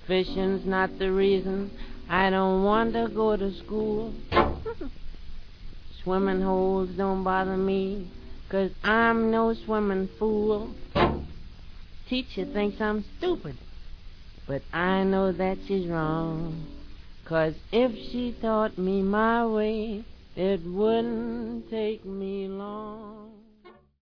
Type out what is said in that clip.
Fishing's not the reason I don't want to go to school. Swimming holes don't bother me, 'cause I'm no swimming fool. Teacher thinks I'm stupid, but I know that she's wrong, 'cause if she taught me my way, it wouldn't take me long.